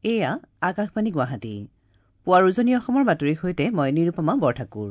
এয়া আকাশবাণী গুৱাহাটী পুৱাৰ উজনি অসমৰ বাতৰিৰ সৈতে মই নিৰুপমা বৰঠাকুৰ।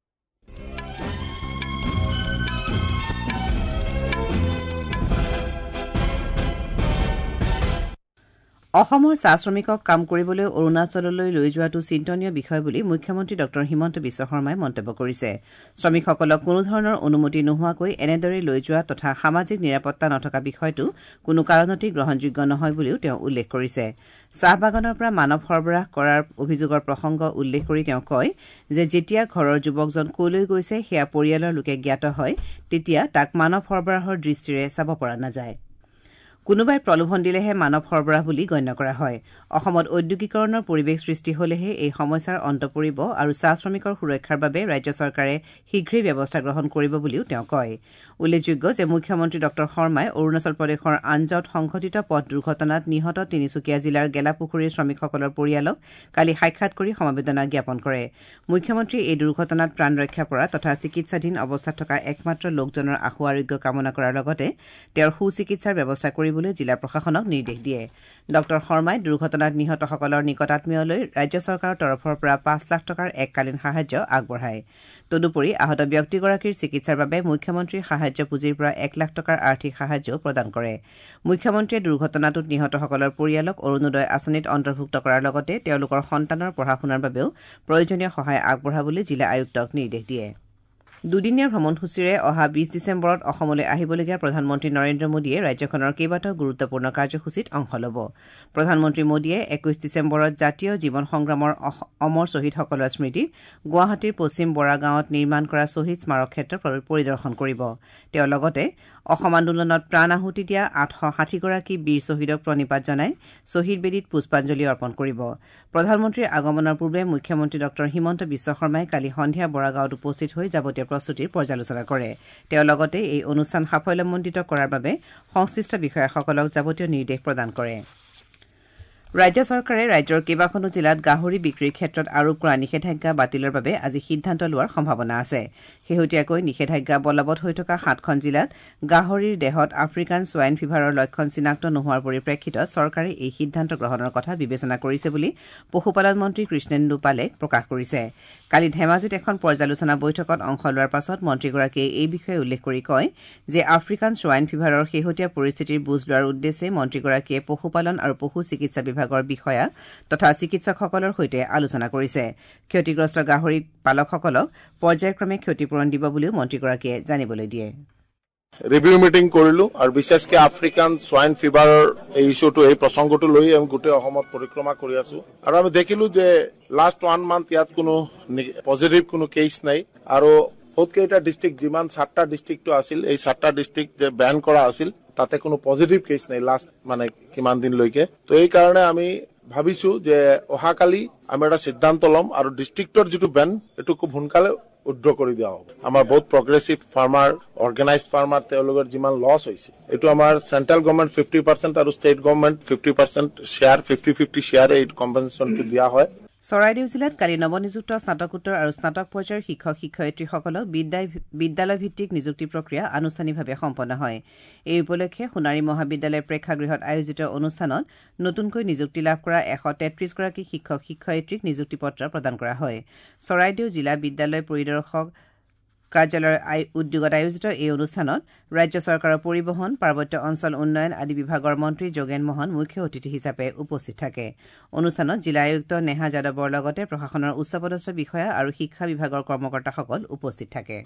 অসমৰ চাহ শ্ৰমিকক কাম কৰিবলৈ অৰুণাচললৈ লৈ যোৱাটো চিন্তনীয় বিষয় বুলি মুখ্যমন্ত্ৰী ড হিমন্ত বিশ্ব শৰ্মাই মন্তব্য কৰিছে। শ্ৰমিকসকলক কোনো ধৰণৰ অনুমতি নোহোৱাকৈ এনেদৰে লৈ যোৱা তথা সামাজিক নিৰাপত্তা নথকা বিষয়টো কোনো কাৰণতেই গ্ৰহণযোগ্য নহয় বুলিও তেওঁ উল্লেখ কৰিছে। চাহ বাগানৰ পৰা মানৱ সৰবৰাহ কৰাৰ অভিযোগৰ প্ৰসংগ উল্লেখ কৰি তেওঁ কয় যে যেতিয়া ঘৰৰ যুৱকজন কলৈ গৈছে সেয়া পৰিয়ালৰ লোকে জ্ঞাত হয় তেতিয়া তাক মানৱ সৰবৰাহৰ দৃষ্টিৰে চাব পৰা নাযায়। কোনোবাই প্ৰলোভন দিলেহে মানৱ সৰবৰাহ বুলি গণ্য কৰা হয়। অসমত ঔদ্যোগিকৰণৰ পৰিৱেশ সৃষ্টি হলেহে এই সমস্যাৰ অন্ত পৰিব আৰু চাহ শ্ৰমিকৰ সুৰক্ষাৰ বাবে ৰাজ্য চৰকাৰে শীঘ্ৰেই ব্যৱস্থা গ্ৰহণ কৰিব বুলিও তেওঁ কয়। উল্লেখযোগ্য যে মুখ্যমন্ত্ৰী ড শৰ্মাই অৰুণাচল প্ৰদেশৰ আঞ্জাৱত সংঘটিত পথ দুৰ্ঘটনাত নিহত তিনিচুকীয়া জিলাৰ গেলাপুখুৰীৰ শ্ৰমিকসকলৰ পৰিয়ালক কালি সাক্ষাৎ কৰি সমবেদনা জ্ঞাপন কৰে। মুখ্যমন্ত্ৰীয়ে এই দুৰ্ঘটনাত প্ৰাণ ৰক্ষা পৰা তথা চিকিৎসাধীন অৱস্থাত থকা একমাত্ৰ লোকজনৰ আশু আৰোগ্য কামনা কৰাৰ লগতে তেওঁৰ সুচিকিৎসাৰ ব্যৱস্থা কৰিবলৈ জিলা প্ৰশাসনক নিৰ্দেশ দিয়ে। ড শৰ্মাই দুৰ্ঘটনাত নিহতসকলৰ নিকটাত্মীয়লৈ ৰাজ্য চৰকাৰৰ তৰফৰ পৰা ৫ লাখ টকাৰ এককালীন সাহায্য আগবঢ়ায়। তদুপৰি আহত ব্যক্তিগৰাকীৰ চিকিৎসাৰ বাবে মুখ্যমন্ত্ৰীৰ সাহায্য পুঁজিৰ পৰা ১ লাখ টকাৰ আৰ্থিক সাহায্যও প্ৰদান কৰে। মুখ্যমন্ত্ৰীয়ে দুৰ্ঘটনাটোত নিহতসকলৰ পৰিয়ালক অৰুণোদয় আঁচনিত অন্তৰ্ভুক্ত কৰাৰ লগতে তেওঁলোকৰ সন্তানৰ পঢ়া শুনাৰ বাবেও প্ৰয়োজনীয় সহায় আগবঢ়াবলৈ জিলা আয়ুক্তক নিৰ্দেশ দিয়ে। দুদিনীয়া ভ্ৰমণসূচীৰে অহা ২০ ডিচেম্বৰত অসমলৈ আহিবলগীয়া প্ৰধানমন্ত্ৰী নৰেন্দ্ৰ মোদীয়ে ৰাজ্যখনৰ কেইবাটাও গুৰুত্বপূৰ্ণ কাৰ্যসূচীত অংশ ল'ব। প্ৰধানমন্ত্ৰী মোদীয়ে ২১ ডিচেম্বৰত জাতীয় জীৱন সংগ্ৰামৰ অমৰ শ্বহীদসকলৰ স্মৃতিত গুৱাহাটীৰ পশ্চিম বৰা গাঁৱত নিৰ্মাণ কৰা শ্বহীদ স্মাৰক ক্ষেত্ৰ পৰিদৰ্শন কৰিব। তেওঁ লগতে অসম আন্দোলনত প্ৰাণ আহুতি দিয়া ৮৬০গৰাকী বীৰ শ্বহীদক প্ৰণিপাত জনাই শ্বহীদ বেদীত পুষ্পাঞ্জলি অৰ্পণ কৰিব। প্ৰধানমন্ত্ৰীৰ আগমনৰ পূৰ্বে মুখ্যমন্ত্ৰী ড হিমন্ত বিশ্ব শৰ্মাই কালি সন্ধিয়া বৰাগাঁৱত উপস্থিত হৈ যাৱতীয় প্ৰস্তুতিৰ পৰ্যালোচনা কৰে। তেওঁ লগতে এই অনুষ্ঠান সাফল্যমণ্ডিত কৰাৰ বাবে সংশ্লিষ্ট বিষয়াসকলক যাৱতীয় নিৰ্দেশ প্ৰদান কৰে। ৰাজ্য চৰকাৰে ৰাজ্যৰ কেইবাখনো জিলাত গাহৰি বিক্ৰীৰ ক্ষেত্ৰত আৰোপ কৰা নিষেধাজ্ঞা বাতিলৰ বাবে আজি সিদ্ধান্ত লোৱাৰ সম্ভাৱনা আছে। শেহতীয়াকৈ নিষেধাজ্ঞা বলবৎ হৈ থকা ৭খন জিলাত গাহৰিৰ দেহত আফ্ৰিকান ছোৱাইন ফিভাৰৰ লক্ষণ চিনাক্ত নোহোৱাৰ পৰিপ্ৰেক্ষিতত চৰকাৰে এই সিদ্ধান্ত গ্ৰহণৰ কথা বিবেচনা কৰিছে বুলি পশুপালন মন্ত্ৰী কৃষ্ণেন্দু পালে প্ৰকাশ কৰিছে। কালি ধেমাজিত এখন পৰ্যালোচনা বৈঠকত অংশ লোৱাৰ পাছত মন্ত্ৰীগৰাকীয়ে এই বিষয়ে উল্লেখ কৰি কয় যে আফ্ৰিকান ছোৱাইন ফিভাৰৰ শেহতীয়া পৰিস্থিতিৰ বুজ লোৱাৰ উদ্দেশ্যে মন্ত্ৰীগৰাকীয়ে পশুপালন আৰু পশু চিকিৎসা বিভাগৰ বিষয়া তথা চিকিৎসকসকলৰ সৈতে আলোচনা কৰিছে। ক্ষতিগ্ৰস্ত গাহৰি পালকসকলক পৰ্যায়ক্ৰমে ক্ষতিপূৰণ দিব বুলিও মন্ত্ৰীগৰাকীয়ে জানিবলৈ দিয়ে। ৰিভিউ মিটিং কৰিলো আৰু বিশেষকৈ আফ্ৰিকান সোয়াইন ফিভাৰৰ এই ইস্যুটো এই প্ৰসংগটো লৈ আমি গোটেই অসমত পৰিক্ৰমা কৰি আছো আৰু আমি দেখিলো যে লাষ্ট 1 মান্থ ইয়াত কোনো পজিটিভ কোনো কেছ নাই আৰু বহুত কেইটা ডিস্ট্ৰিক্ট যিমান 7টা ডিস্ট্ৰিক্টটো আছিল এই 7টা ডিস্ট্ৰিক্ট যে বেন কৰা আছিল তাতে কোনো পজিটিভ কেছ নাই লাষ্ট মানে কিমান দিন লৈকে। তো এই কাৰণে আমি ভাবিছো যে অহাকালি আমি এটা সিদ্ধান্ত লম আৰু ডিস্ট্ৰিক্টৰ যেটো বেন এটো খুব সোনকালে উদ্ৰ কৰি দিয়া হ'ব। আমাৰ বহুত প্ৰগ্ৰেছিভ ফাৰ্মাৰ অৰ্গানাইজড ফাৰ্মাৰ তেওঁলোকৰ যিমান লছ হৈছে এটো আমাৰ সেন্ট্ৰেল গভৰ্নমেন্ট 50% আৰু ষ্টেট গভৰ্নমেন্ট 50% শেয়াৰ 50-50 শেয়াৰ এই কম্পেনসেশনটো দিয়া হয়। চৰাইদেউ জিলাত কালি নৱনিযুক্ত স্নাতকোত্তৰ আৰু স্নাতক পৰ্যায়ৰ শিক্ষক শিক্ষয়িত্ৰীসকলক বিদ্যালয় ভিত্তিক নিযুক্তি প্ৰক্ৰিয়া আনুষ্ঠানিকভাৱে সম্পন্ন হয়। এই উপলক্ষে সোণাৰী মহাবিদ্যালয় প্ৰেক্ষাগৃহত আয়োজিত অনুষ্ঠানত নতুনকৈ নিযুক্তি লাভ কৰা 133গৰাকী শিক্ষক শিক্ষয়িত্ৰীক নিযুক্তি পত্ৰ প্ৰদান কৰা হয়। চৰাইদেউ জিলা বিদ্যালয় পৰিদৰ্শক কাৰ্যালয়ৰ উদ্যোগত আয়োজিত এই অনুষ্ঠানত ৰাজ্য চৰকাৰৰ পৰিবহণ পাৰ্বত্য অঞ্চল উন্নয়ন আদি বিভাগৰ মন্ত্ৰী যোগেন মোহন মুখ্য অতিথি হিচাপে উপস্থিত থাকে। অনুষ্ঠানত জিলা আয়ুক্ত নেহা যাদৱৰ লগতে প্ৰশাসনৰ উচ্চপদস্থ বিষয়া আৰু শিক্ষা বিভাগৰ কৰ্মকৰ্তাসকল উপস্থিত থাকে।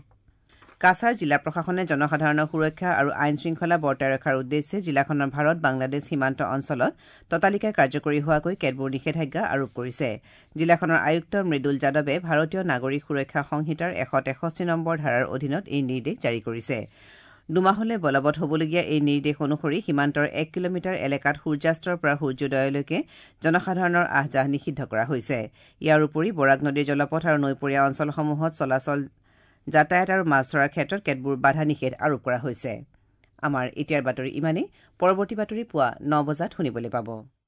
কাছাৰ জিলা প্ৰশাসনে জনসাধাৰণৰ সুৰক্ষা আৰু আইন শৃংখলা বৰ্তাই ৰখাৰ উদ্দেশ্যে জিলাখনৰ ভাৰত বাংলাদেশ সীমান্ত অঞ্চলত ততালিকে কাৰ্যকৰী হোৱাকৈ কেতবোৰ নিষেধাজ্ঞা আৰোপ কৰিছে। জিলাখনৰ আয়ুক্ত মৃদুল যাদৱে ভাৰতীয় নাগৰিক সুৰক্ষা সংহিতাৰ 163 নম্বৰ ধাৰাৰ অধীনত এই নিৰ্দেশ জাৰি কৰিছে। দুমাহলৈ বলবৎ হ'বলগীয়া এই নিৰ্দেশ অনুসৰি সীমান্তৰ 1 কিলোমিটাৰ এলেকাত সূৰ্যাস্তৰ পৰা সূৰ্যোদয়লৈকে জনসাধাৰণৰ আহ-যাহ নিষিদ্ধ কৰা হৈছে। ইয়াৰ উপৰি বৰাক নদীৰ জলপথ আৰু নৈপৰীয়া অঞ্চলসমূহত চলাচল যাতায়াত আৰু মাছ ধৰাৰ ক্ষেত্ৰত কেতবোৰ বাধা নিষেধ আৰোপ কৰা হৈছে। আমাৰ এতিয়াৰ বাতৰি ইমানেই। পৰৱৰ্তী বাতৰি পুৱা 9 বজাত শুনিবলৈ পাব।